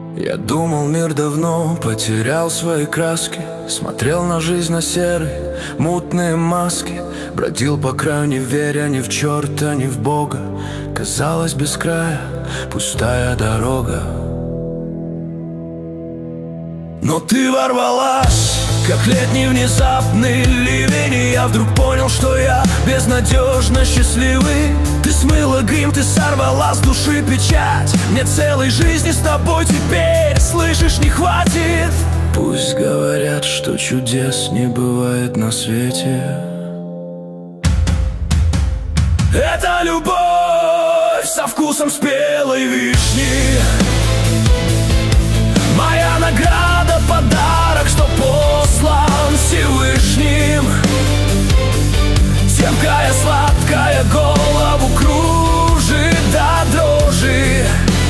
Я думал, мир давно потерял свои краски, смотрел на жизнь на серые, мутные маски, бродил по краю, не веря ни в черта, ни в Бога. Казалось, без края пустая дорога. Но ты ворвалась, как летний внезапный ливень, и я вдруг понял, что я безнадежно счастливый. Ты смыла грим, ты сорвала с души печать. Мне целой жизни с тобой теперь, слышишь, не хватит. Пусть говорят, что чудес не бывает на свете. Это любовь со вкусом спелой вишни. Моя награда, подарок, что послан Всевышним. Терпкая, сладкая, голову кружит до дрожи.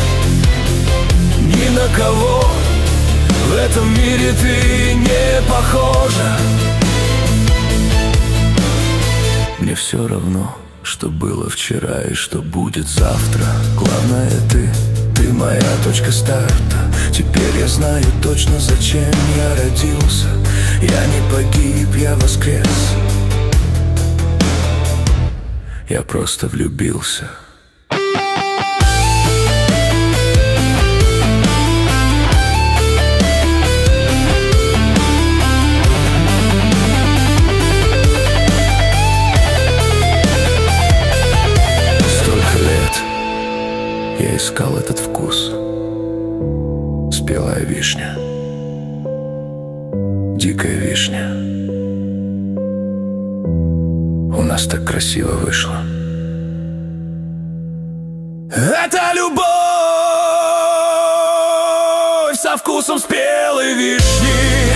Ни на кого в этом мире ты не похожа. Мне все равно, что было вчера и что будет завтра. Главное ты моя точка старта. Теперь я знаю точно, зачем я родился. Я не погиб, я воскрес. Я просто влюбился. Столько лет я искал этот вкус. Спелая вишня, дикая вишня. У нас так красиво вышло. Это любовь со вкусом спелой вишни.